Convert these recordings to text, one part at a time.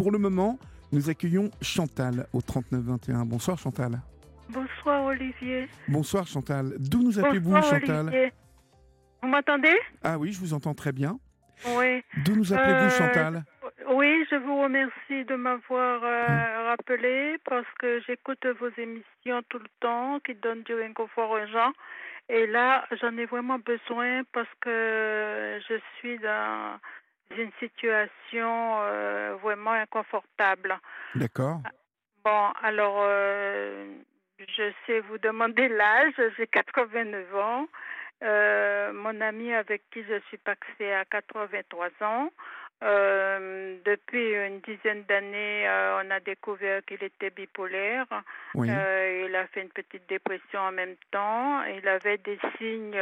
pour le moment, nous accueillons Chantal au 3921. Bonsoir Chantal. Bonsoir Olivier. Bonsoir Chantal. D'où nous appelez-vous Bonsoir Chantal? Olivier. Vous m'entendez? Ah oui, je vous entends très bien. Oui. D'où nous appelez-vous Chantal? Oui, je vous remercie de m'avoir rappelé parce que j'écoute vos émissions tout le temps qui donnent du réconfort aux gens. Et là, j'en ai vraiment besoin parce que je suis dans une situation vraiment inconfortable. D'accord. Bon, alors, je sais vous demander l'âge, j'ai 89 ans. Mon ami avec qui je suis paxée a 83 ans. Depuis une dizaine d'années, on a découvert qu'il était bipolaire. Oui. Il a fait une petite dépression en même temps. Il avait des signes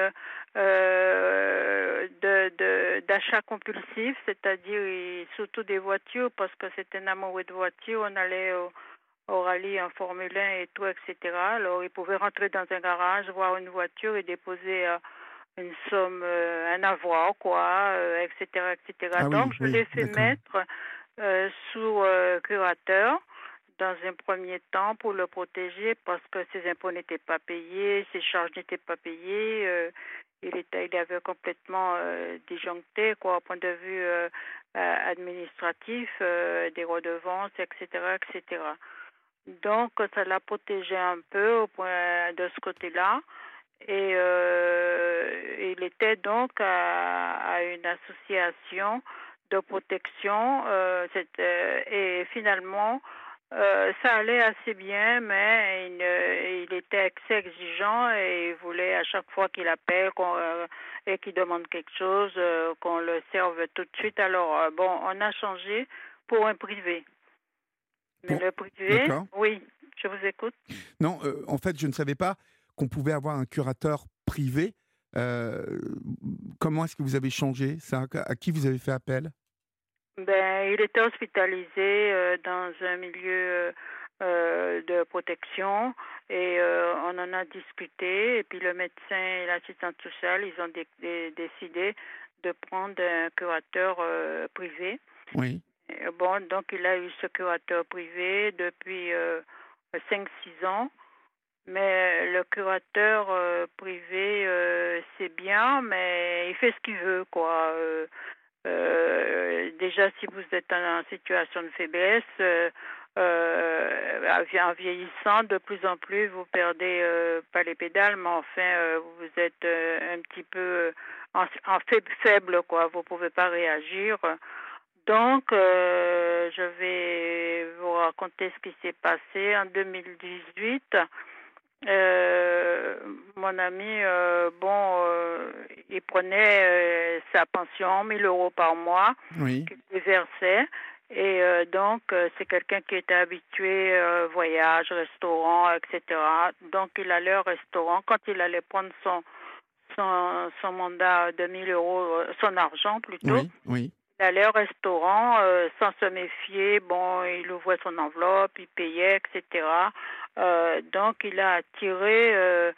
d'achat compulsif, c'est-à-dire surtout des voitures, parce que c'est un amoureux de voitures. On allait au rallye en Formule 1 et tout, etc. Alors, il pouvait rentrer dans un garage, voir une voiture et déposer une somme, un avoir, quoi, etc., etc. Ah Donc, oui, je oui, l'ai fait d'accord. mettre sous curateur dans un premier temps pour le protéger parce que ses impôts n'étaient pas payés, ses charges n'étaient pas payées. Il avait complètement disjoncté, quoi, au point de vue administratif, des redevances, etc., etc. Donc, ça l'a protégé un peu au point de ce côté-là. Et il était donc à une association de protection. Et finalement, ça allait assez bien, mais il était assez exigeant et il voulait à chaque fois qu'il appelle et qu'il demande quelque chose, qu'on le serve tout de suite. Alors, bon, on a changé pour un privé. Mais le privé, D'accord. oui, je vous écoute. Non, en fait, je ne savais pas qu'on pouvait avoir un curateur privé. Euh, Comment est-ce que vous avez changé ça? À qui vous avez fait appel? Ben, il était hospitalisé dans un milieu de protection et on en a discuté. Et puis le médecin et l'assistante sociale, ils ont décidé de prendre un curateur privé. Oui. Bon, donc il a eu ce curateur privé depuis 5-6 ans. Mais le curateur privé, c'est bien, mais il fait ce qu'il veut, quoi. Déjà, si vous êtes en situation de faiblesse, en vieillissant, de plus en plus, vous perdez pas les pédales, mais enfin, vous êtes un petit peu faible, quoi. Vous pouvez pas réagir. Donc, je vais vous raconter ce qui s'est passé en 2018. Mon ami, il prenait sa pension, 1 000 € par mois, Oui. qu'il déversait. Et donc, c'est quelqu'un qui était habitué voyage, restaurant, etc. Donc, il allait au restaurant. Quand il allait prendre son mandat de 1 000 €, son argent plutôt, Oui. Oui. il allait au restaurant sans se méfier. Bon, il ouvrait son enveloppe, il payait, etc. Donc, il a attiré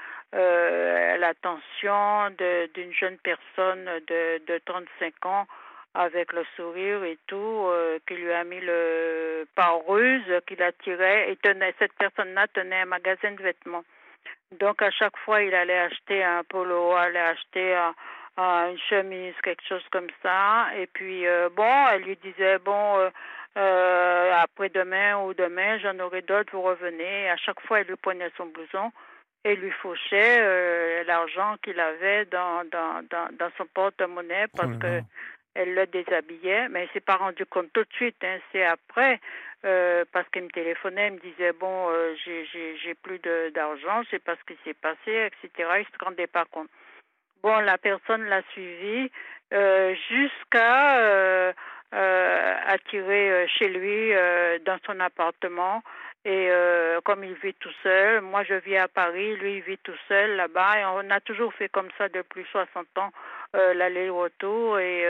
l'attention d'une jeune personne de 35 ans avec le sourire et tout, qui lui a mis le par ruse, qu'il attirait. Et cette personne-là tenait un magasin de vêtements. Donc, à chaque fois, il allait acheter un polo, allait acheter une chemise, quelque chose comme ça. Et puis, elle lui disait, après-demain ou demain, j'en aurai d'autres, vous revenez. Et à chaque fois, elle lui prenait son blouson et lui fauchait l'argent qu'il avait dans son porte-monnaie Oh parce là que là. elle le déshabillait. Mais il s'est pas rendu compte tout de suite, hein, c'est après. Parce qu'il me téléphonait, il me disait j'ai plus d'argent, je sais pas ce qui s'est passé, etc. Il se rendait pas compte. Bon, la personne l'a suivi jusqu'à attirer chez lui dans son appartement. Et comme il vit tout seul, moi je vis à Paris, lui il vit tout seul là-bas. Et on a toujours fait comme ça depuis 60 ans, l'aller-retour. Et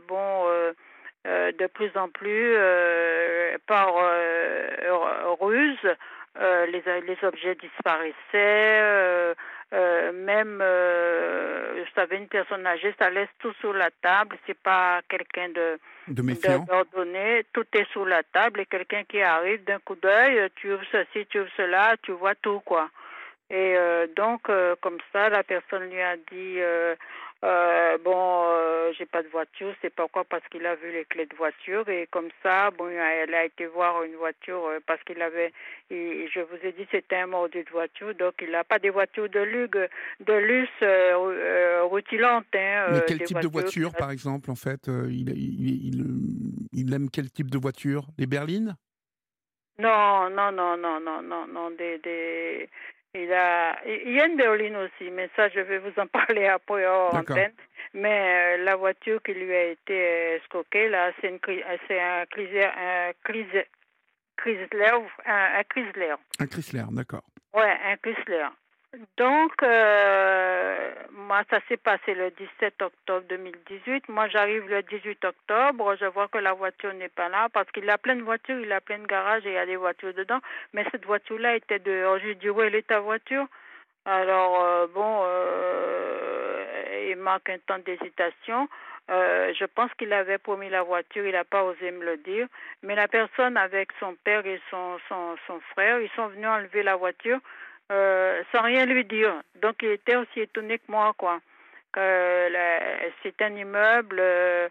de plus en plus, par ruse, les objets disparaissaient. Même, vous savez, une personne âgée, ça laisse tout sur la table. C'est pas quelqu'un De méfiant. d'ordonner. Tout est sous la table et quelqu'un qui arrive d'un coup d'œil, tu ouvres ceci, tu ouvres cela, tu vois tout, quoi. Et donc, comme ça, la personne lui a dit, bon, j'ai pas de voiture, c'est pourquoi, parce qu'il a vu les clés de voiture. Et comme ça, bon, elle a été voir une voiture parce je vous ai dit, c'était un mordu de voiture, donc il n'a pas des voitures de luxe rutilantes, hein, Mais quel des type de voitures. voiture, par exemple, en fait il aime quel type de voiture? Les berlines? Non, non, non, non, non, non, non, il y a une berline aussi, mais ça, je vais vous en parler après hors D'accord. antenne. Mais la voiture qui lui a été escroquée, là, c'est Chrysler, un Chrysler. Un Chrysler, d'accord. Ouais, un Chrysler. Donc, moi, ça s'est passé le 17 octobre 2018. Moi, j'arrive le 18 octobre. Je vois que la voiture n'est pas là parce qu'il a plein de voitures, il a plein de garages et il y a des voitures dedans. Mais cette voiture-là était dehors. Je lui dis, où est ta voiture? Alors, bon, il manque un temps d'hésitation. Je pense qu'il avait promis la voiture, il n'a pas osé me le dire. Mais la personne avec son père et son frère, ils sont venus enlever la voiture sans rien lui dire. Donc, il était aussi étonné que moi, quoi. C'est un immeuble,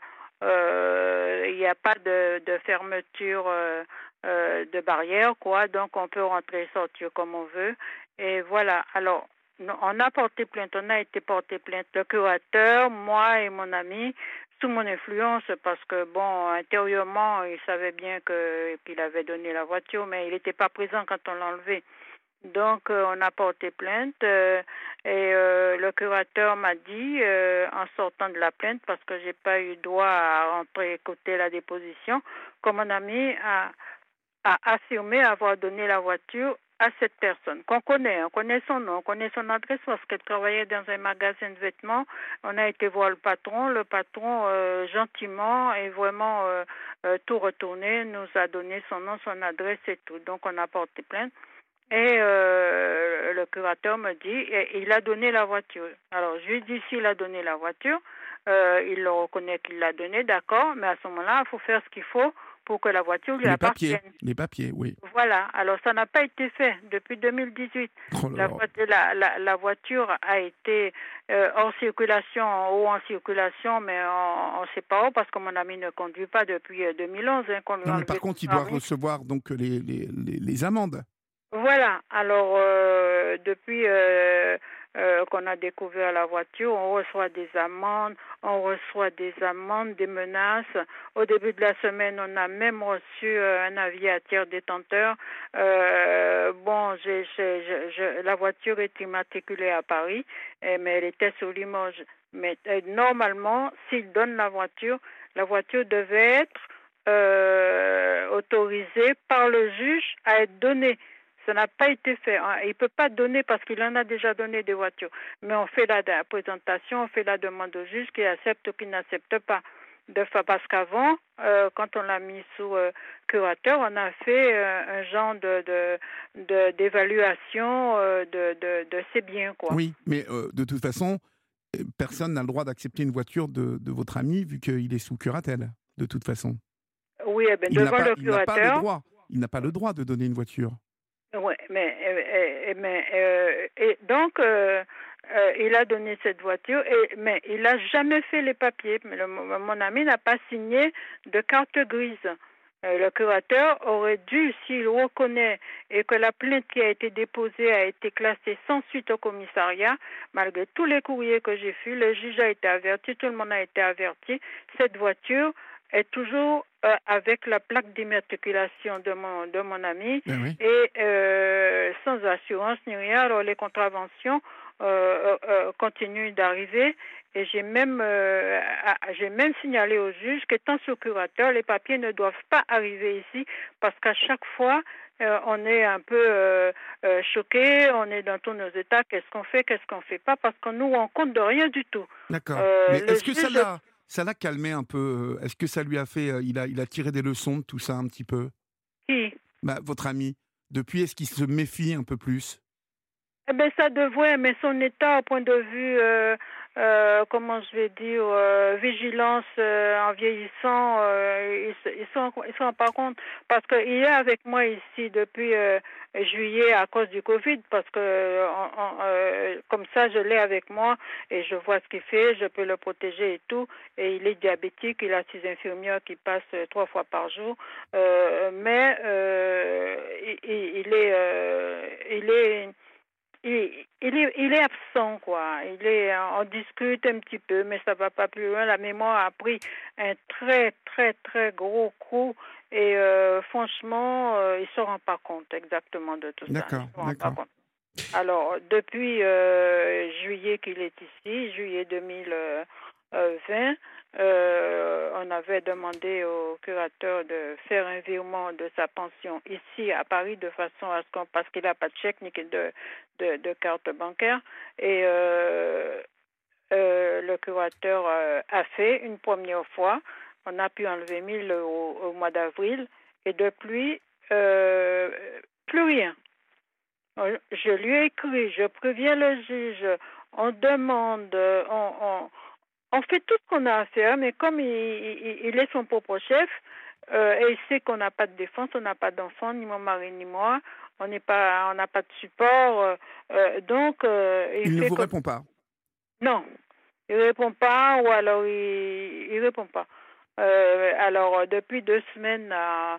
il n'y a pas de fermeture de barrière, quoi. Donc, on peut rentrer et sortir comme on veut. Et voilà. Alors, on a porté plainte, on a été porté plainte. Le curateur, moi et mon ami, sous mon influence, parce que, bon, intérieurement, il savait bien qu'il avait donné la voiture, mais il n'était pas présent quand on l'a enlevé. Donc, on a porté plainte et le curateur m'a dit, en sortant de la plainte, parce que j'ai pas eu droit à rentrer écouter la déposition, que mon ami a affirmé avoir donné la voiture à cette personne qu'on connaît. On connaît son nom, on connaît son adresse parce qu'elle travaillait dans un magasin de vêtements. On a été voir le patron. Le patron, gentiment et vraiment tout retourné, nous a donné son nom, son adresse et tout. Donc, on a porté plainte. Et le curateur me dit, il a donné la voiture. Alors, je lui dis, s'il a donné la voiture, il le reconnaît qu'il l'a donnée, d'accord, mais à ce moment-là, il faut faire ce qu'il faut pour que la voiture lui appartienne. Les papiers, oui. Voilà, alors ça n'a pas été fait depuis 2018. Oh là La voiture a été hors circulation ou en circulation, mais on ne sait pas où, parce que mon ami ne conduit pas depuis 2011. Hein, qu'on lui non, a mais enlevé par son contre, il doit permis. recevoir donc les amendes. Voilà, alors depuis qu'on a découvert la voiture, on reçoit des amendes, des menaces. Au début de la semaine, on a même reçu un avis à tiers détenteur. Bon, la voiture est immatriculée à Paris, mais elle était sur Limoges. Mais normalement, s'il donne la voiture devait être autorisée par le juge à être donnée. Ça n'a pas été fait. Il ne peut pas donner parce qu'il en a déjà donné des voitures. Mais on fait la présentation, on fait la demande au juge qui accepte ou qui n'accepte pas. Parce qu'avant, quand on l'a mis sous curateur, on a fait un genre d'évaluation de ses biens, quoi. Oui, mais de toute façon, personne n'a le droit d'accepter une voiture de votre ami vu qu'il est sous curatelle, de toute façon. Oui, devant le Il n'a pas le curateur. droit. Il n'a pas le droit de donner une voiture. Oui, et donc il a donné cette voiture, mais il n'a jamais fait les papiers. Mon ami n'a pas signé de carte grise. Le curateur aurait dû, s'il reconnaît et que la plainte qui a été déposée a été classée sans suite au commissariat, malgré tous les courriers que j'ai faits, le juge a été averti, tout le monde a été averti, cette voiture est toujours avec la plaque d'immatriculation de mon ami Ben oui. et sans assurance ni rien. Alors les contraventions continuent d'arriver et j'ai même signalé au juge qu'étant sous curateur, les papiers ne doivent pas arriver ici parce qu'à chaque fois on est un peu choqué, on est dans tous nos états, qu'est-ce qu'on fait pas, parce qu'on nous rend compte de rien du tout. D'accord. Mais est-ce que ça l'a calmé un peu? Est-ce que ça lui a fait... il a tiré des leçons de tout ça un petit peu? Qui? Votre ami. Depuis, est-ce qu'il se méfie un peu plus? Eh bien, ça devrait, mais son état, au point de vue comment je vais dire, vigilance en vieillissant. Ils se rendent pas compte parce qu'il est avec moi ici depuis juillet à cause du Covid, parce que comme ça, je l'ai avec moi et je vois ce qu'il fait, je peux le protéger et tout. Et il est diabétique, il a 6 infirmières qui passent 3 fois par jour, mais il est il est absent, quoi. On discute un petit peu, mais ça va pas plus loin. La mémoire a pris un très, très, très gros coup et franchement, il se rend pas compte exactement de tout ça. Il D'accord, se rend pas d'accord. compte. Alors, depuis juillet qu'il est ici, juillet 2020, on avait demandé au curateur de faire un virement de sa pension ici à Paris de façon à ce qu'on, parce qu'il n'a pas de chèque ni de carte bancaire. Et le curateur a fait une première fois. On a pu enlever 1 000 au mois d'avril et depuis, euh, plus rien. Je lui ai écrit, je préviens le juge, on demande, on fait tout ce qu'on a à faire, mais comme il est son propre chef, et il sait qu'on n'a pas de défense, on n'a pas d'enfant, ni mon mari ni moi, on n'a pas de support, donc il Il ne fait vous comme répond pas? non, il répond pas, ou alors il répond pas. Alors depuis 2 semaines,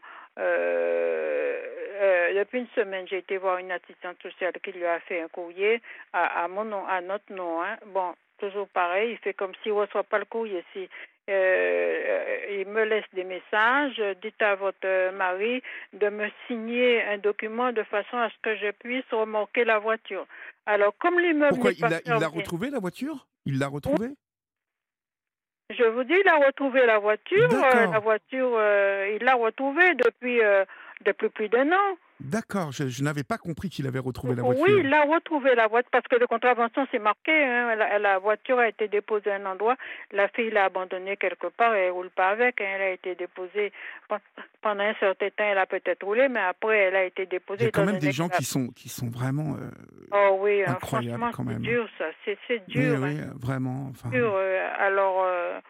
depuis une semaine, j'ai été voir une assistante sociale qui lui a fait un courrier à mon nom, à notre nom. Hein. Bon, toujours pareil, il fait comme s'il ne reçoit pas le courrier. Si il me laisse des messages, dites à votre mari de me signer un document de façon à ce que je puisse remorquer la voiture. Alors, comme l'immeuble Pourquoi n'est pas il l'a fermé, retrouvée, la voiture? Il l'a oui, retrouvée? je vous dis, il a retrouvé la voiture. D'accord, Il l'a retrouvée depuis plus d'1 an. d'accord, je n'avais pas compris qu'il avait retrouvé la Oui, voiture. il a retrouvé la voiture parce que le contravention c'est marqué. Hein, la voiture a été déposée à un endroit. La fille l'a abandonnée quelque part et elle roule pas avec. Hein, elle a été déposée pendant un certain temps. Elle a peut-être roulé, mais après elle a été Il y déposée a quand étant même des donné gens qu'elle a... qui sont vraiment Oh oui, hein, incroyables franchement quand c'est même. dur ça. C'est Oui, dur. Hein. oui, vraiment. Enfin, Dur. Alors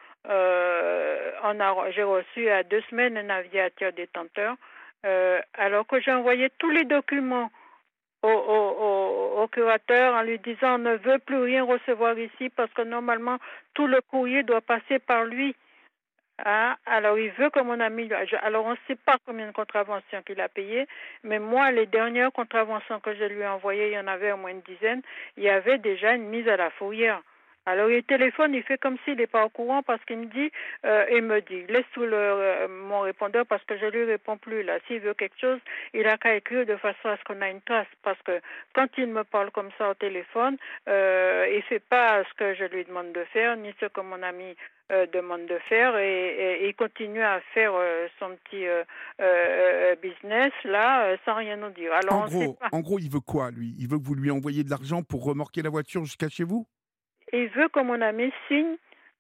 j'ai reçu à 2 semaines un aviateur détenteur. Alors que j'ai envoyé tous les documents au curateur en lui disant on ne veut plus rien recevoir ici parce que normalement tout le courrier doit passer par lui. Hein? Alors il veut que mon ami, alors on ne sait pas combien de contraventions qu'il a payées, mais moi les dernières contraventions que je lui ai envoyées, il y en avait au moins une dizaine, il y avait déjà une mise à la fourrière. Alors il téléphone, il fait comme s'il n'est pas au courant parce qu'il me dit, laisse sous mon répondeur parce que je lui réponds plus là. S'il veut quelque chose, il a qu'à écrire de façon à ce qu'on a une trace parce que quand il me parle comme ça au téléphone, il fait pas ce que je lui demande de faire ni ce que mon ami demande de faire et il continue à faire son petit business là sans rien nous dire. Alors on ne sait pas. en gros, il veut quoi, lui? Il veut que vous lui envoyiez de l'argent pour remorquer la voiture jusqu'à chez vous? Il veut que mon ami signe,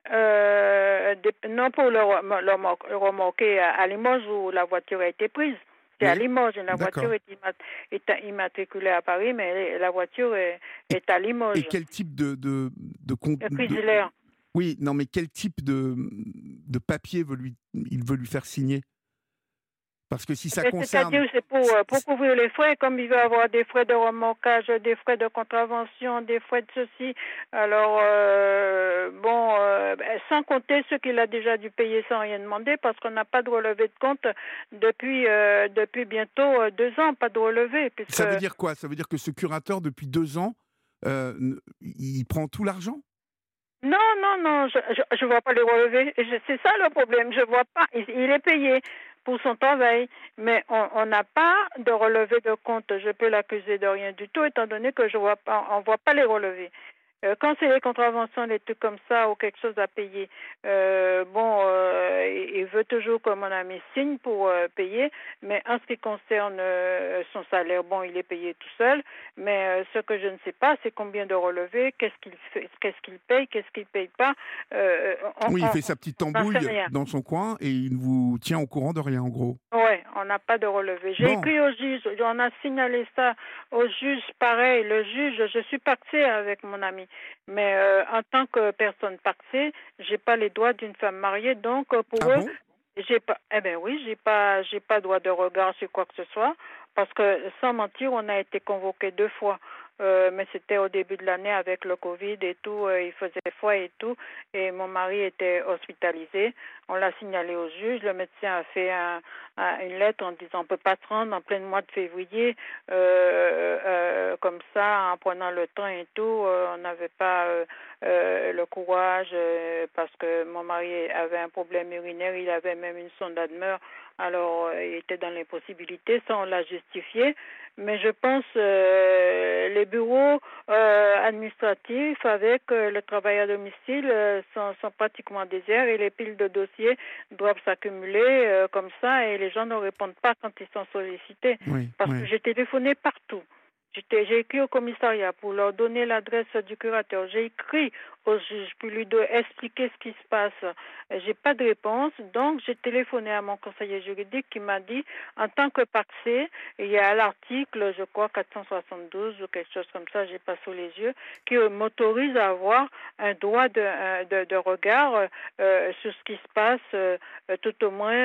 non pour le remorquer à Limoges où la voiture a été prise. C'est à Oui, Limoges. La d'accord. voiture est immatriculée à Paris, mais la voiture Et, est à et Limoges. quel type de, Chrysler. oui, non, mais quel type de papier il veut lui faire signer? Parce que si ça Mais concerne... c'est-à-dire, c'est pour couvrir les frais, comme il veut avoir des frais de remorquage, des frais de contravention, des frais de ceci. Alors, sans compter ce qu'il a déjà dû payer sans rien demander, parce qu'on n'a pas de relevé de compte depuis bientôt 2 ans, pas de relevé, puisque... Ça veut dire quoi? Ça veut dire que ce curateur, depuis 2 ans, il prend tout l'argent? Non, non, non, je vois pas les relevés. C'est ça le problème, je vois pas. Il est payé pour son travail, mais on n'a pas de relevé de compte. Je peux l'accuser de rien du tout, étant donné que je vois pas, on voit pas les relevés. Quand c'est les contraventions, des trucs comme ça, ou quelque chose à payer, il veut toujours que mon ami signe pour payer, mais en ce qui concerne son salaire, bon, il est payé tout seul, mais ce que je ne sais pas, c'est combien de relevés, qu'est-ce qu'il fait, qu'est-ce qu'il paye pas, Oui, il fait sa petite on n'en sait tambouille rien. dans son coin et il vous tient au courant de rien, en gros. Ouais, on n'a pas de relevé. J'ai Bon, écrit au juge, on a signalé ça au juge, pareil, le juge, je suis partie avec mon ami. Mais en tant que personne pacsée, j'ai pas les droits d'une femme mariée, donc Ah pour eux, bon? j'ai pas. Eh ben oui, j'ai pas droit de regard sur quoi que ce soit, parce que sans mentir, on a été convoqués 2 fois. Mais c'était au début de l'année avec le Covid et tout, il faisait froid et tout, et mon mari était hospitalisé. On l'a signalé au juge, le médecin a fait une lettre en disant on peut pas se rendre en plein mois de février, comme ça, en prenant le temps et tout, on n'avait pas le courage, parce que mon mari avait un problème urinaire, il avait même une sonde d'admeur, alors il était dans l'impossibilité, ça on l'a justifié. Mais je pense les bureaux administratifs avec le travail à domicile sont pratiquement déserts et les piles de dossiers doivent s'accumuler comme ça et les gens ne répondent pas quand ils sont sollicités. Oui, Parce que oui. j'ai téléphoné partout. J'ai écrit au commissariat pour leur donner l'adresse du curateur. J'ai écrit au juge pour lui expliquer ce qui se passe. J'ai pas de réponse, donc j'ai téléphoné à mon conseiller juridique qui m'a dit, en tant que pacsé, il y a l'article, je crois 472 ou quelque chose comme ça, j'ai pas sous les yeux, qui m'autorise à avoir un droit de regard sur ce qui se passe, tout au moins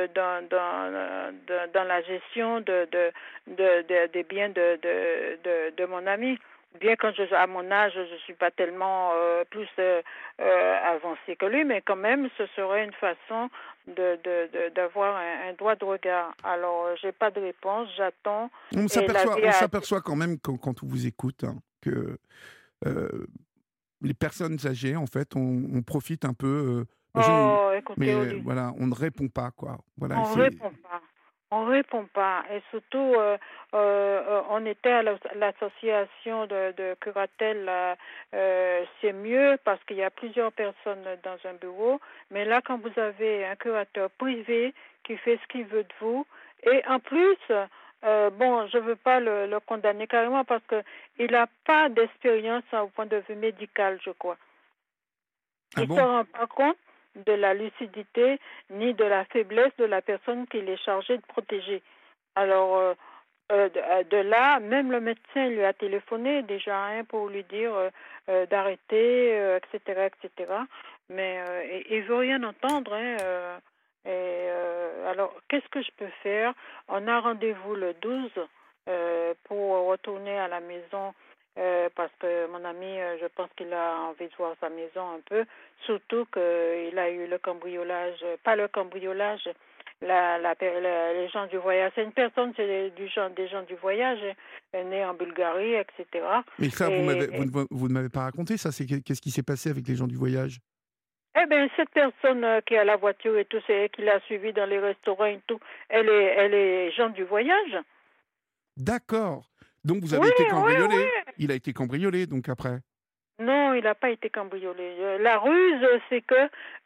dans la gestion des biens de mon ami. Bien quand à mon âge, je suis pas tellement plus avancée que lui, mais quand même, ce serait une façon d'avoir un droit de regard. Alors, j'ai pas de réponse, j'attends. Et la vie On s'aperçoit quand même quand on vous écoute hein, que euh, les personnes âgées, en fait, on profite un peu. Oh, écoutez, Mais Olivier. voilà, on ne répond pas, quoi. Voilà, On répond pas. On répond pas. Et surtout, on était à l'association de curatelle. C'est mieux parce qu'il y a plusieurs personnes dans un bureau. Mais là, quand vous avez un curateur privé qui fait ce qu'il veut de vous, et en plus, bon, je veux pas le condamner carrément parce que il n'a pas d'expérience au point de vue médical, je crois. ah Il ne se bon? rend pas compte de la lucidité ni de la faiblesse de la personne qu'il est chargé de protéger. Alors, de là, même le médecin lui a téléphoné déjà hein, pour lui dire d'arrêter, etc., etc. Mais il veut rien entendre. Hein, alors, qu'est-ce que je peux faire? On a rendez-vous le 12 pour retourner à la maison parce que mon ami, je pense qu'il a envie de voir sa maison un peu, surtout qu'il a eu le cambriolage, pas le cambriolage, les gens du voyage. C'est une personne, c'est des gens du voyage, née en Bulgarie, etc. Mais ça, Et, vous ne m'avez pas raconté, ça. Qu'est-ce qui s'est passé avec les gens du voyage? eh bien, cette personne qui a la voiture et tout, c'est qui l'a suivi dans les restaurants et tout, elle est gens du voyage. D'accord. Donc, vous Oui, avez été oui, cambriolé. oui. Il a été cambriolé, donc, après. Non, il n'a pas été cambriolé. La ruse, c'est que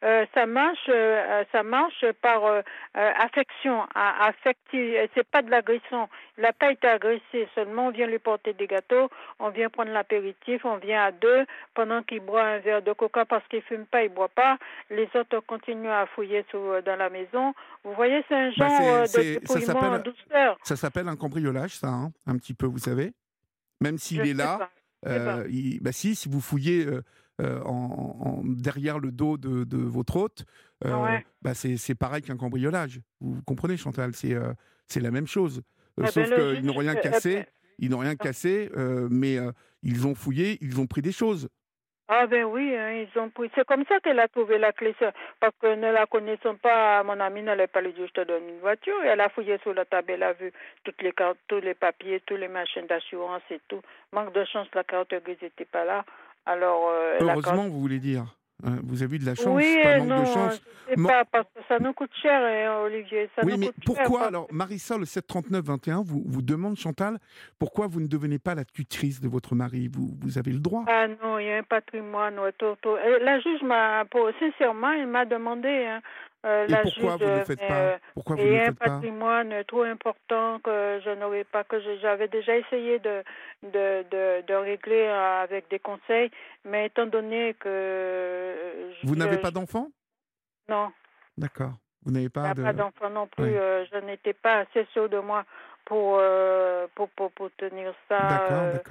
ça marche par affection, c'est pas de l'agression. Il n'a pas été agressé. Seulement, on vient lui porter des gâteaux, on vient prendre l'apéritif, on vient à deux pendant qu'il boit un verre de coca parce qu'il fume pas, il boit pas. Les autres continuent à fouiller dans la maison. Vous voyez, c'est un Bah, genre de dépouillement en douceur. ça s'appelle un cambriolage, ça, hein, un petit peu, vous savez. Même Je s'il est sais là, pas. Je sais pas. bah si vous fouillez derrière le dos de votre hôte, Ouais. bah c'est pareil qu'un cambriolage. Vous comprenez, Chantal, c'est la même chose. Eh ben Sauf le qu'ils n'ont juge, rien cassé, mais ils ont fouillé, ils ont pris des choses. ah ben oui, hein, ils ont pris. C'est comme ça qu'elle a trouvé la clé, parce que ne la connaissant pas, mon amie n'allait pas lui dire je te donne une voiture. Et elle a fouillé sur la table, elle a vu toutes les cartes, tous les papiers, tous les machines d'assurance et tout. Manque de chance, la carte grise n'était pas là. Alors la carte. Heureusement, vous voulez dire. Vous avez eu de la Oui chance, pas et manque de non, chance. je sais pas, parce que ça nous coûte cher, hein, Olivier, ça Oui, nous mais coûte cher. pourquoi Parce alors, que... Marissa, le 739-21, vous demande, Chantal, pourquoi vous ne devenez pas la tutrice de votre mari? Vous avez le droit. Ah non, il y a un patrimoine, ouais, tout. La juge sincèrement, elle m'a demandé, hein, Et la pourquoi juge, vous ne le faites pas? Pourquoi vous il ne y le a un faites pas? patrimoine trop important que je n'aurais pas, j'avais déjà essayé de régler avec des conseils, mais étant donné que Vous n'avez pas d'enfant? non, D'accord. Vous n'avez il n'y pas a pas de... d'enfant non plus, Ouais. je n'étais pas assez sûre de moi pour tenir ça. D'accord, d'accord.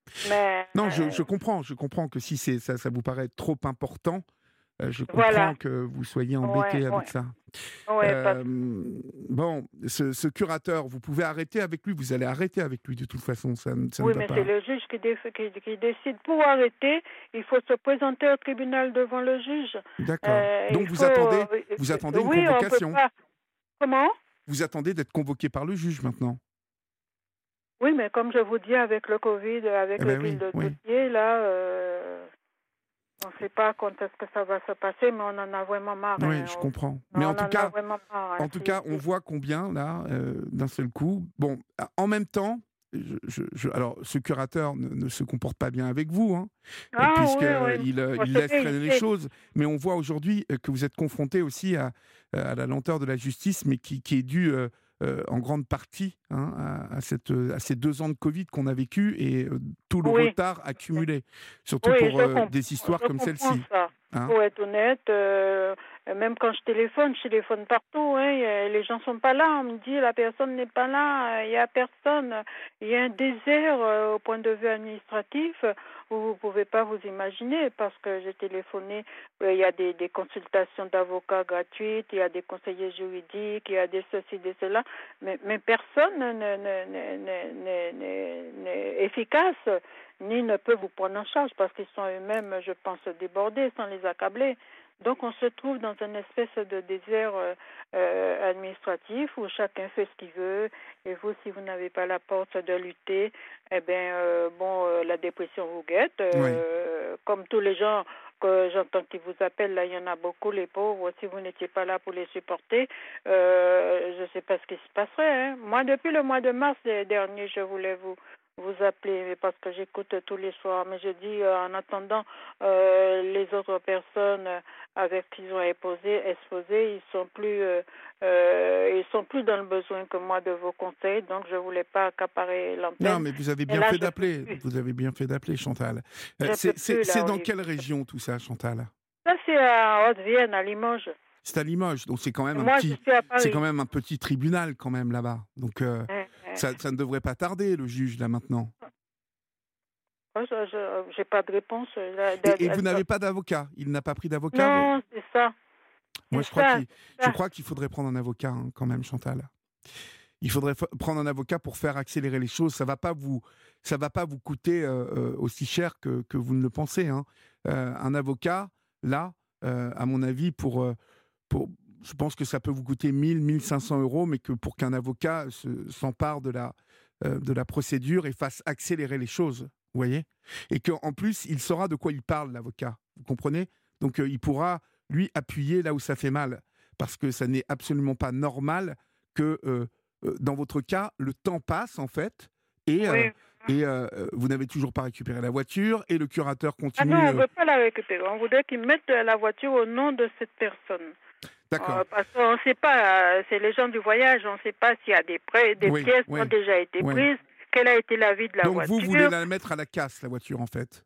Mais Non, je comprends que si ça vous paraît trop important, je comprends voilà. que vous soyez Ouais, embêté avec ouais, ça. ouais, parce Bon, ce curateur, vous pouvez arrêter avec lui, vous allez arrêter avec lui de toute façon, ça ne oui, va mais c'est pas. le juge qui décide. Pour arrêter, il faut se présenter au tribunal devant le juge. D'accord. Il Donc faut, vous attendez une oui, on peut convocation. pas. Comment? Vous attendez d'être convoqué par le juge maintenant. Oui, mais comme je vous dis, avec le Covid, avec Eh le ben deal oui, de oui. dossier, là, on ne sait pas quand est-ce que ça va se passer, mais on en a vraiment marre. Oui, Hein. je comprends. On Mais en a vraiment marre. Hein. on voit combien là, d'un seul coup. Bon, en même temps, alors ce curateur ne se comporte pas bien avec vous, hein, Ah oui, oui. puisqu'il Moi, il je laisse sais, il traîner les sait. choses. Mais on voit aujourd'hui que vous êtes confronté aussi à la lenteur de la justice, mais qui est due en grande partie, hein, à ces 2 ans de Covid qu'on a vécu et tout le Oui, retard accumulé, surtout oui, pour des histoires je comme comprends celle-ci. ça. Hein. Pour être honnête, même quand je téléphone partout, hein, les gens sont pas là. On me dit la personne n'est pas là, il y a personne. Il y a un désert au point de vue administratif où vous pouvez pas vous imaginer parce que j'ai téléphoné. Il y a des consultations d'avocats gratuites, il y a des conseillers juridiques, il y a des ceci, des cela, mais personne n'est efficace ni ne peut vous prendre en charge parce qu'ils sont eux-mêmes, je pense, débordés sans les accabler. Donc on se trouve dans une espèce de désert administratif où chacun fait ce qu'il veut et vous, si vous n'avez pas la force de lutter, eh bien, la dépression vous guette. Oui. Comme tous les gens que j'entends qui vous appellent, là, il y en a beaucoup, les pauvres, si vous n'étiez pas là pour les supporter, je ne sais pas ce qui se passerait. Hein. Moi, depuis le mois de mars dernier, je voulais vous appeler parce que j'écoute tous les soirs. Mais je dis, en attendant, les autres personnes avec qui ils ont exposé, ils sont plus dans le besoin que moi de vos conseils. Donc, je voulais pas accaparer Non, l'antenne. mais vous avez Et bien là, fait je peux d'appeler. plus. Vous avez bien fait d'appeler, Chantal. Je peux plus, C'est là, dans Olivier. quelle région tout ça, Chantal? Ça, c'est à Haute-Vienne, à Limoges. C'est à Limoges, donc Et moi, je suis à c'est Paris. quand même un petit tribunal quand même là-bas. Donc ça ne devrait pas tarder, le juge là maintenant. Moi, j'ai pas de réponse. Et vous n'avez pas d'avocat. Il n'a pas pris d'avocat. Non, c'est ça. Moi, C'est ça. je C'est ça. crois qu'il faudrait prendre un avocat hein, quand même, Chantal. Il faudrait prendre un avocat pour faire accélérer les choses. Ça va pas vous coûter aussi cher que vous ne le pensez. Hein. Un avocat, là, à mon avis, je pense que ça peut vous coûter 1 500 euros, mais que pour qu'un avocat s'empare de la procédure et fasse accélérer les choses, vous voyez. Et qu'en plus, il saura de quoi il parle, l'avocat. Vous comprenez. Donc, il pourra, lui, appuyer là où ça fait mal. Parce que ça n'est absolument pas normal que dans votre cas, le temps passe en fait et, Oui. vous n'avez toujours pas récupéré la voiture et le curateur Ah non, continue. on ne veut pas la récupérer. On voudrait qu'ils mettent la voiture au nom de cette personne. D'accord. Parce qu'on ne sait pas, c'est les gens du voyage, on ne sait pas s'il y a des Oui, pièces qui oui, ont déjà été oui. prises, quel a été l'avis de la Donc vous voulez voiture. la mettre à la casse, la voiture en fait.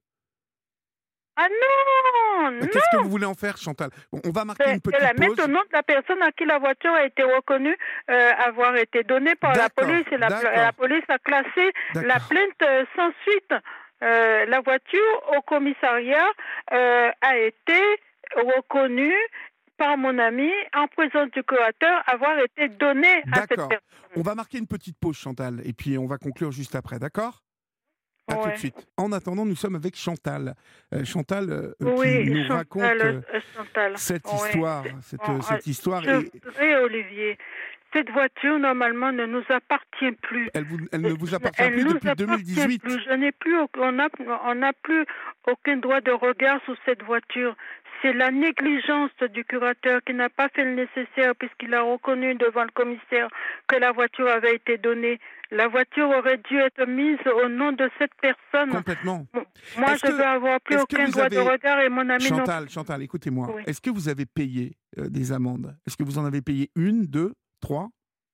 Ah non, Qu'est-ce que non, vous voulez en faire, Chantal? Bon, on va marquer une c'est la petite mettre au pause. nom de la personne à qui la voiture a été reconnue avoir été donnée par la police. Et la D'accord, police a classé la d'accord. plainte sans suite. La voiture au commissariat a été reconnue par mon ami en présence du curateur avoir été donnée à cette D'accord. personne. On va marquer une petite pause, Chantal, et puis on va conclure juste après, d'accord? À tout de Ouais. suite. En attendant, nous sommes avec Chantal. Chantal qui Oui, nous raconte Chantal. cette Oui. histoire. Cette histoire. Je voudrais, Olivier, cette voiture, normalement, ne nous appartient plus. Elle ne vous appartient Elle plus nous depuis appartient 2018. plus. On n'a plus aucun droit de regard sur cette voiture. C'est la négligence du curateur qui n'a pas fait le nécessaire puisqu'il a reconnu devant le commissaire que la voiture avait été donnée. La voiture aurait dû être mise au nom de cette personne. Complètement. Moi, je veux avoir plus aucun droit de regard et mon ami non plus. Chantal, écoutez-moi. Oui. Est-ce que vous avez payé des amendes? Est-ce que vous en avez payé 1, 2, 3?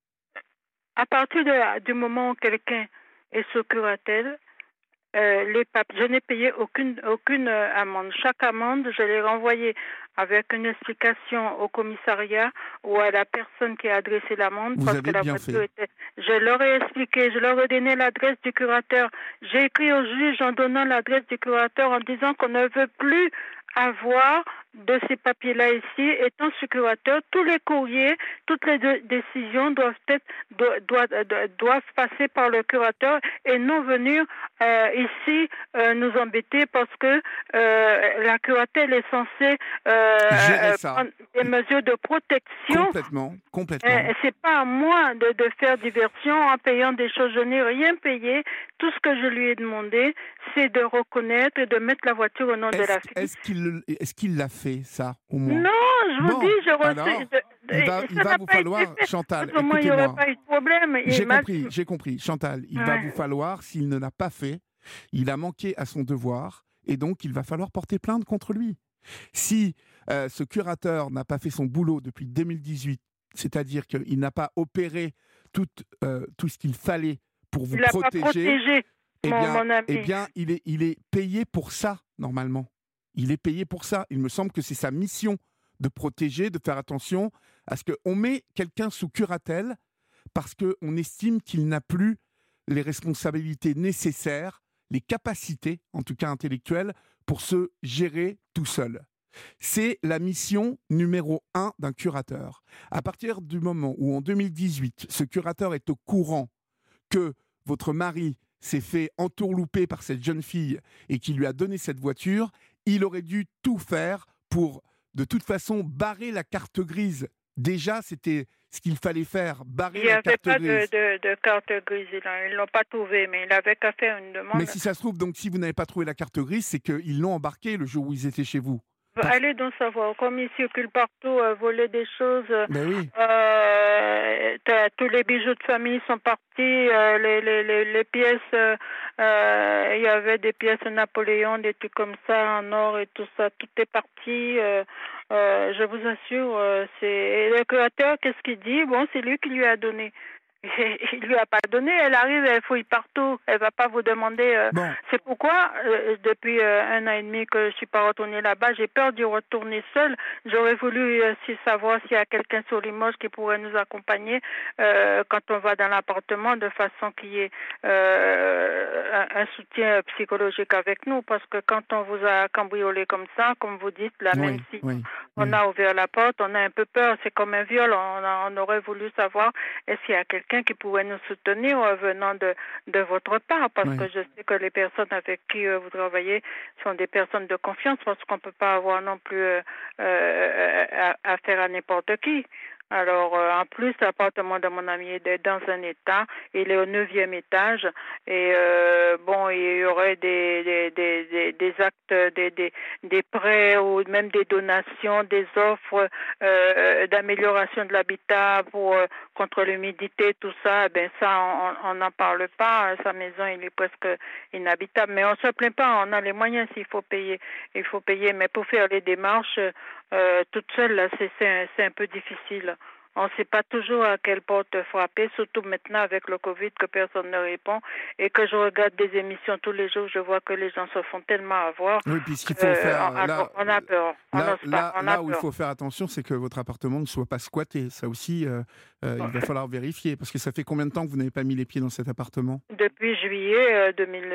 À partir du moment où quelqu'un est sous curatelle, je n'ai payé aucune amende. Chaque amende, je l'ai renvoyée avec une explication au commissariat ou à la personne qui a adressé l'amende Vous parce que avez la bien voiture fait. était... Je leur ai expliqué, je leur ai donné l'adresse du curateur. J'ai écrit au juge en donnant l'adresse du curateur en disant qu'on ne veut plus avoir de ces papiers-là ici. Étant ce curateur, tous les courriers, toutes les décisions doivent passer par le curateur et non venir ici nous embêter parce que la curatelle est censée Gérer ça. prendre des mesures de protection. Complètement. C'est pas à moi de faire diversion en payant des choses. Je n'ai rien payé. Tout ce que je lui ai demandé, c'est de reconnaître et de mettre la voiture au nom de la fille. Est-ce qu'il l'a fait, ça, au moins? Non, je vous dis, je alors, il va vous falloir, Chantal, écoutez-moi. Il n'y aurait pas eu de problème. J'ai compris, Chantal. Il va vous falloir, s'il ne l'a pas fait, il a manqué à son devoir, et donc il va falloir porter plainte contre lui. Si ce curateur n'a pas fait son boulot depuis 2018, c'est-à-dire qu'il n'a pas opéré tout ce qu'il fallait pour vous protéger, eh bien, il est payé pour ça, normalement. Il est payé pour ça. Il me semble que c'est sa mission de protéger, de faire attention à ce qu'on met quelqu'un sous curatelle parce qu'on estime qu'il n'a plus les responsabilités nécessaires, les capacités, en tout cas intellectuelles, pour se gérer tout seul. C'est la mission numéro 1 d'un curateur. À partir du moment où, en 2018, ce curateur est au courant que votre mari s'est fait entourlouper par cette jeune fille et qui lui a donné cette voiture, il aurait dû tout faire pour, de toute façon, barrer la carte grise. Déjà, c'était ce qu'il fallait faire, barrer la carte grise. Il n'y avait pas de carte grise, ils ne l'ont pas trouvée, mais il avait qu'à faire une demande. Mais si ça se trouve, donc, si vous n'avez pas trouvé la carte grise, c'est qu'ils l'ont embarqué le jour où ils étaient chez vous. Allez donc savoir, comme ils circulent partout, voler des choses, oui. Tous les bijoux de famille sont partis, les pièces, il y avait des pièces Napoléon, des trucs comme ça, en or et tout ça, tout est parti. Je vous assure, c'est le créateur, qu'est-ce qu'il dit? Bon, c'est lui qui lui a donné. Il lui a pas donné, elle arrive, elle fouille partout, elle va pas vous demander. C'est pourquoi depuis 1 an et demi que je suis pas retournée là-bas, j'ai peur d'y retourner seule. J'aurais voulu savoir s'il y a quelqu'un sur Limoges qui pourrait nous accompagner quand on va dans l'appartement, de façon qu'il y ait un soutien psychologique avec nous, parce que quand on vous a cambriolé comme ça, comme vous dites, là, même si on a ouvert la porte, on a un peu peur, c'est comme un viol, on aurait voulu savoir est-ce qu'il y a quelqu'un qui pourrait nous soutenir venant de votre part, parce que je sais que les personnes avec qui vous travaillez sont des personnes de confiance, parce qu'on ne peut pas avoir non plus affaire à n'importe qui. Alors, en plus, l'appartement de mon ami est dans un état, il est au 9e étage, et il y aurait des actes, des prêts ou même des donations, des offres d'amélioration de l'habitat contre l'humidité, tout ça. Ça, on n'en parle pas. Sa maison, il est presque inhabitable, mais on se plaint pas. On a les moyens s'il faut payer. Il faut payer, mais pour faire les démarches toute seule, là, c'est un peu difficile. On ne sait pas toujours à quelle porte frapper, surtout maintenant avec le Covid que personne ne répond et que je regarde des émissions tous les jours, je vois que les gens se font tellement avoir. Oui, puis ce qu'il faut faire, on a peur. Là où il faut faire attention, c'est que votre appartement ne soit pas squatté. Ça aussi, il va falloir vérifier, parce que ça fait combien de temps que vous n'avez pas mis les pieds dans cet appartement? Depuis juillet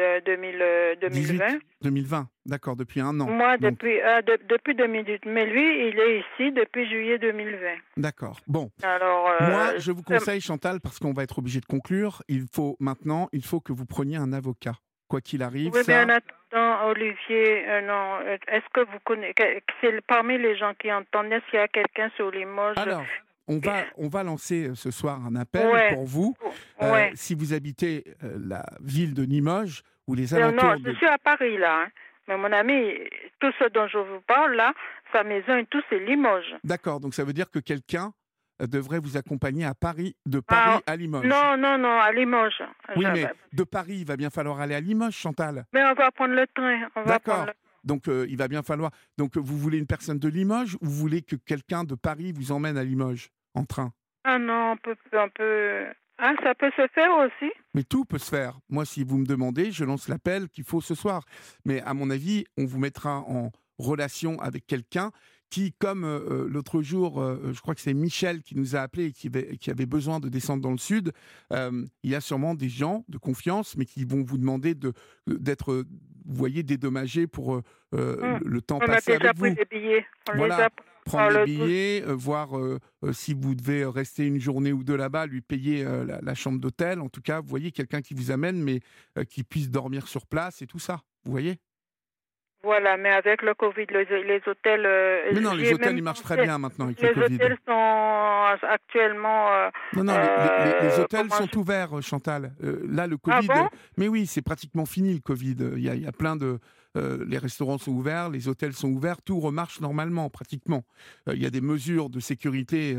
2020. 2020, d'accord, depuis 1 an. Moi, depuis 2018, mais lui, il est ici depuis juillet 2020. D'accord, bon. Alors, moi, je vous conseille, Chantal, parce qu'on va être obligé de conclure, il faut que vous preniez un avocat, quoi qu'il arrive. Oui, mais en attendant, Olivier, est-ce que vous connaissez, c'est parmi les gens qui entendent, est-ce qu'il y a quelqu'un sur Limoges? Alors, on va lancer ce soir un appel pour vous. Si vous habitez la ville de Limoges ou les alentours. Non, je suis à Paris, là. Mais mon ami, tout ce dont je vous parle, là, sa maison et tout, c'est Limoges. D'accord, donc ça veut dire que quelqu'un devrait vous accompagner à Paris, de Paris à Limoges. Non, à Limoges. Oui, mais de Paris, il va bien falloir aller à Limoges, Chantal. Mais on va prendre le train. D'accord. Donc, il va bien falloir. Donc, vous voulez une personne de Limoges ou vous voulez que quelqu'un de Paris vous emmène à Limoges en train? Ah non, on peut. Ah, ça peut se faire aussi. Mais tout peut se faire. Moi, si vous me demandez, je lance l'appel qu'il faut ce soir. Mais à mon avis, on vous mettra en relation avec quelqu'un qui, comme l'autre jour, je crois que c'est Michel qui nous a appelé et qui avait besoin de descendre dans le sud, il y a sûrement des gens de confiance, mais qui vont vous demander d'être, vous voyez, dédommagés pour le temps passé avec vous. On a déjà pris des billets. Voilà, prendre les billets, voir si vous devez rester une journée ou deux là-bas, lui payer la chambre d'hôtel. En tout cas, vous voyez, quelqu'un qui vous amène, mais qui puisse dormir sur place et tout ça. Vous voyez ? Voilà, mais avec le Covid, les hôtels... mais non, les hôtels, ils marchent très bien maintenant avec le Covid. Les hôtels sont actuellement... non, les hôtels sont ouverts, Chantal. Là, le Covid... Ah bon ? Mais oui, c'est pratiquement fini, le Covid. Il y a plein de... les restaurants sont ouverts, les hôtels sont ouverts, tout remarche normalement, pratiquement. Il y a des mesures de sécurité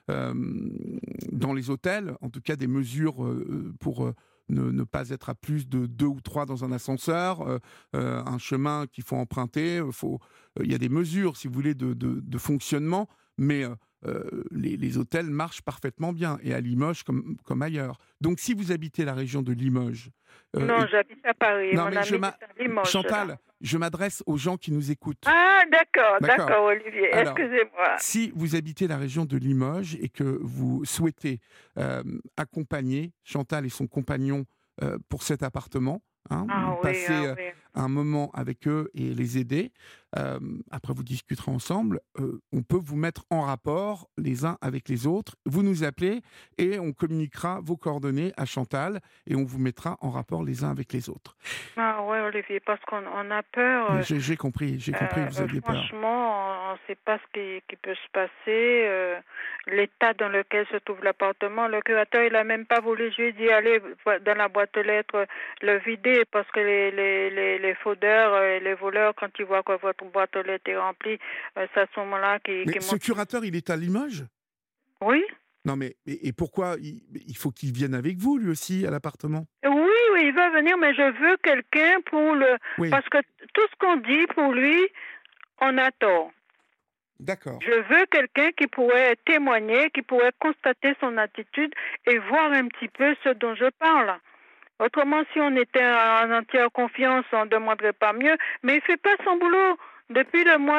dans les hôtels, en tout cas des mesures pour... Ne pas être à plus de 2 ou 3 dans un ascenseur, un chemin qu'il faut emprunter. Il y a des mesures, si vous voulez, de fonctionnement, mais les hôtels marchent parfaitement bien, et à Limoges comme ailleurs. Donc, si vous habitez la région de Limoges... non, j'habite à Paris. Non, mon mais ami est à Limoges. Chantal, je m'adresse aux gens qui nous écoutent. Ah, d'accord, Olivier. Alors, excusez-moi. si vous habitez la région de Limoges et que vous souhaitez accompagner Chantal et son compagnon pour cet appartement, passer un moment avec eux et les aider, après vous discuterez ensemble, on peut vous mettre en rapport les uns avec les autres. Vous nous appelez et on communiquera vos coordonnées à Chantal et on vous mettra en rapport les uns avec les autres. Ah ouais, Olivier, parce qu'on a peur. J'ai compris, vous aviez peur. Franchement, on ne sait pas ce qui peut se passer, l'état dans lequel se trouve l'appartement. Le curateur, il n'a même pas voulu, je lui ai dit, allez dans la boîte aux lettres, le vider, parce que les fraudeurs et les voleurs, quand ils voient que votre boîte aux lettres est remplie, c'est à ce moment-là Mais ce curateur, il est à Limoges ? Oui. Non, mais et pourquoi il faut qu'il vienne avec vous, lui aussi, à l'appartement ? Oui, il va venir, mais je veux quelqu'un pour le... Oui. Parce que tout ce qu'on dit pour lui, on a tort. D'accord. Je veux quelqu'un qui pourrait témoigner, qui pourrait constater son attitude et voir un petit peu ce dont je parle. Autrement, si on était en entière confiance, on ne demanderait pas mieux, mais il ne fait pas son boulot. Depuis le mois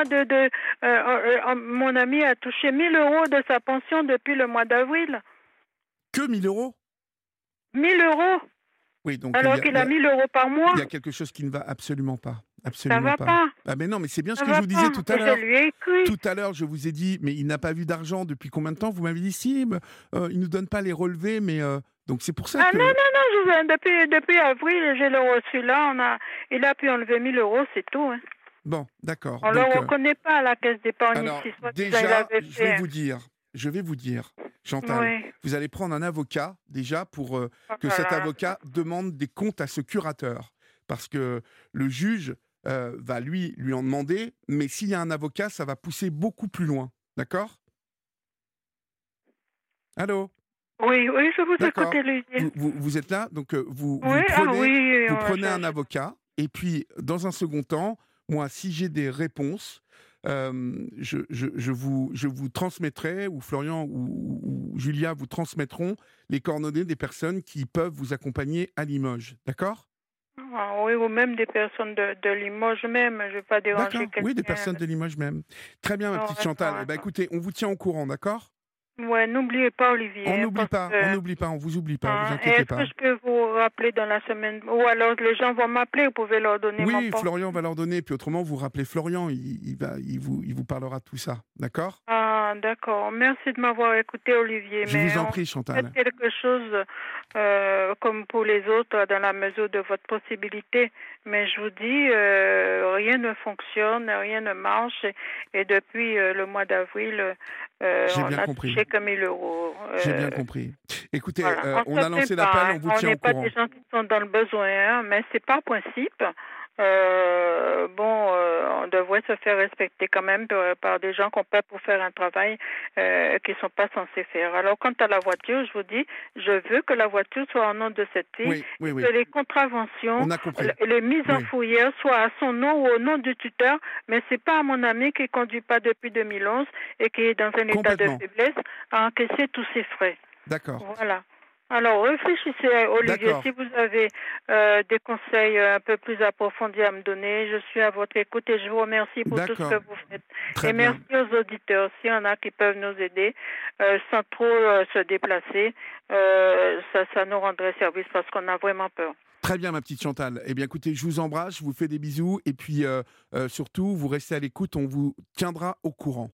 mon ami a touché 1 000 € de sa pension depuis le mois d'avril. Que 1 000 €? 1 000 €. Oui, donc alors qu'il a 1 000 € par mois. Il y a quelque chose qui ne va absolument pas. Absolument ça va pas. Ah mais non, mais c'est bien ce que je vous disais tout à l'heure. Je lui ai écrit. Tout à l'heure, je vous ai dit, mais il n'a pas vu d'argent depuis combien de temps ? Vous m'avez dit, si, il nous donne pas les relevés, mais... Donc c'est pour ça que... Non, depuis avril, je l'ai reçu là, il a pu enlever 1 000 €, c'est tout. Hein. Bon, d'accord. On ne le reconnaît pas à la caisse d'épargne ici. Déjà, je vais vous dire, Chantal, vous allez prendre un avocat, déjà, pour que cet avocat demande des comptes à ce curateur. Parce que le juge va lui en demander, mais s'il y a un avocat, ça va pousser beaucoup plus loin. D'accord ? Allô ? Oui, je vous écoute, Olivier. Vous êtes là, donc vous prenez un avocat, et puis, dans un second temps, moi, si j'ai des réponses, je vous transmettrai, ou Florian ou Julia vous transmettront les coordonnées des personnes qui peuvent vous accompagner à Limoges. D'accord ? Oui, ou même des personnes de Limoges même. Je ne vais pas déranger quelqu'un. Oui, des personnes de Limoges même. Très bien, ma petite Chantal. Écoutez, on vous tient au courant, d'accord ? Ouais, n'oubliez pas, Olivier. On n'oublie pas, on vous oublie pas, vous inquiétez pas. Est-ce que je peux vous rappeler dans la semaine, ou alors les gens vont m'appeler, vous pouvez leur donner mon Oui, Florian va leur donner, puis autrement vous rappelez Florian, il vous parlera de tout ça, d'accord ? Ah, d'accord. Merci de m'avoir écouté, Olivier. Je vous en prie, Chantal. Faites quelque chose comme pour les autres, dans la mesure de votre possibilité. Mais je vous dis, rien ne fonctionne, rien ne marche, et depuis le mois d'avril, on a touché que 1 000 €. J'ai bien compris. Écoutez, on a lancé l'appel, on vous tient au courant. On n'est pas des gens qui sont dans le besoin, hein, mais c'est par principe. On devrait se faire respecter quand même par des gens qu'on paie pour faire un travail qu'ils ne sont pas censés faire. Alors, quant à la voiture, je vous dis, je veux que la voiture soit en nom de cette fille, que les contraventions, les mises en fourrière soient à son nom ou au nom du tuteur, mais c'est pas à mon ami qui ne conduit pas depuis 2011 et qui est dans un état de faiblesse à encaisser tous ses frais. D'accord. Voilà. Alors réfléchissez, Olivier, D'accord, si vous avez des conseils un peu plus approfondis à me donner, je suis à votre écoute et je vous remercie pour tout ce que d'accord, vous faites. très Et merci bien. aux auditeurs, s'il y en a qui peuvent nous aider sans trop se déplacer, ça nous rendrait service parce qu'on a vraiment peur. Très bien, ma petite Chantal. Eh bien, écoutez, je vous embrasse, je vous fais des bisous et puis surtout, vous restez à l'écoute, on vous tiendra au courant.